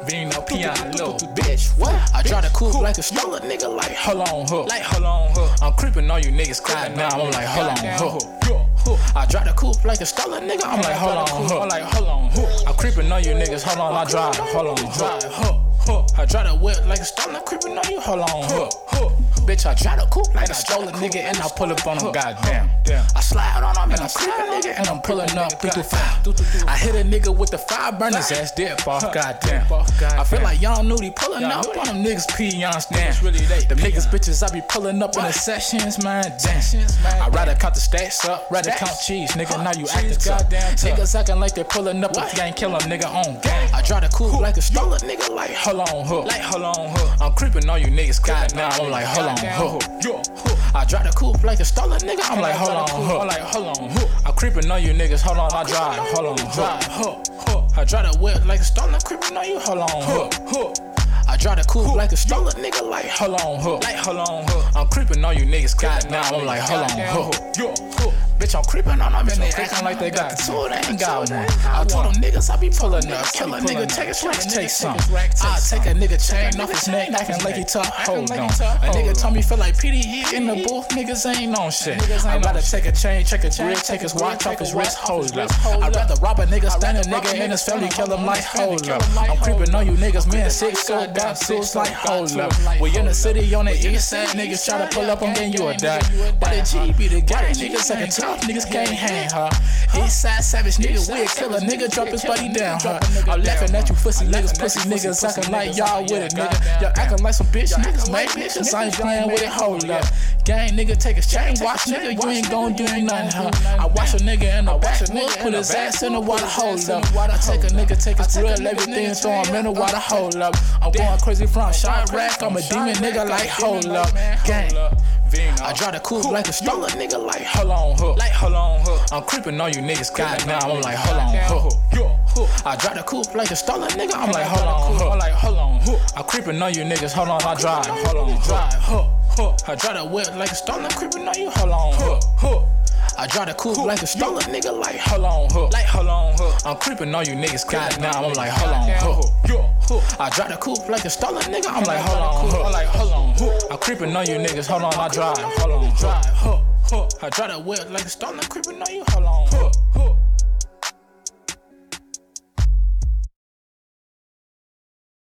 Vino Piano, bitch, what? I try to coupe like a stolen nigga, like, hold on, huh? Like, hold on, huh? I'm creeping on you niggas, goddamn, I'm like, hold on, huh? I drive the coupe like a stolen nigga, I'm like, hold on, huh? I'm like, hold on, huh? I'm creeping on you niggas, hold on, I drive, hold on, huh? I drive the whip like a stolen, creeping on you, hold on, huh? Bitch, I drive the coupe like a stolen nigga, and I pull up on them, goddamn. I slide on them, and I'm creeping nigga, and I'm pulling up 325. I hit a nigga with the fire, burn his ass dead, boss, goddamn. I feel like y'all knew he pulling up on them niggas pee, you understand? Them niggas bitches, I be pulling up in the sessions, man, damn. I rather count the stacks up, rather count cheese, nigga, now you acting tough. Niggas acting like they pulling up, if you ain't kill a nigga on gang. I drive the coupe like a stolen nigga, like, hold on, huh? Like, hold on, huh? I'm creeping on you niggas, goddamn, I'm like, hold on, huh? I drive the coupe like a stolen nigga, I'm like, hold on, huh? I'm like, hold on, huh? I'm creeping on you niggas, hold on, I drive, hold on, huh? I drive the whip like a stolen, creeping on you, hold on, huh? I drive the coupe like a stolen nigga, like, hold on, huh? Like, hold on, huh? I'm creeping on you niggas, goddamn, I'm like, hold on, huh? Bitch, I'm creeping on them and they acting like they got the tool, they ain't got one. I told them niggas I be pulling up, kill a nigga, take his racks, take some. I take a nigga chain off his neck, acting like he tough, hold on. A nigga told me feel like PDE in the booth, niggas ain't on shit. I'd rather take a chain, check a grid, take his watch off his wrist, hold up. I'd rather rob a nigga, stand a nigga in his family, kill him like, hold up. I'm creeping on you niggas, me and 6 so got 6 like, hold up. We in the city on the east side, niggas try to pull up, I'm getting you a die. But the G be the guy, niggas like a tough, niggas can't hang, huh? East side savage nigga, we'll kill a nigga, drop his body down, huh? I'm laughing at you pussy niggas acting like y'all with it, nigga. Y'all acting like some bitch niggas, mate, niggas, I ain't playing with it, hold up. Gang nigga, take his chain, watch nigga, you ain't gon' do nothing, huh? I watch a nigga in the backwood, put his ass in the water, hold up. I take a nigga, take his grill, everything, throw him in the water, hold up. I'm going crazy from shot rack, I'm a demon nigga, like, hold up. Gang. I drive the coupe like a stolen nigga, like, hold on, huh? Like, hold on, huh? I'm creeping on you niggas, goddamn, I'm like, hold on, huh? I drive the coupe like a stolen nigga, I'm like, hold on, huh? I'm like, hold on, huh? I'm creeping on you niggas, hold on, I drive, hold on, huh? I drive the whip like a stolen, creeping on you, hold on, huh? I drive the coupe like a stolen nigga, like, hold on, huh? Like, hold on, huh? I'm creeping on you niggas, goddamn, I'm like, hold on, huh? I drive the coupe like a stolen nigga, I'm like, hold on, huh? I'm like, hold on, huh? I'm creeping on you niggas, hold on, I drive, hold on, huh? I drive the whip like a stolen, creeping on you, hold on, huh?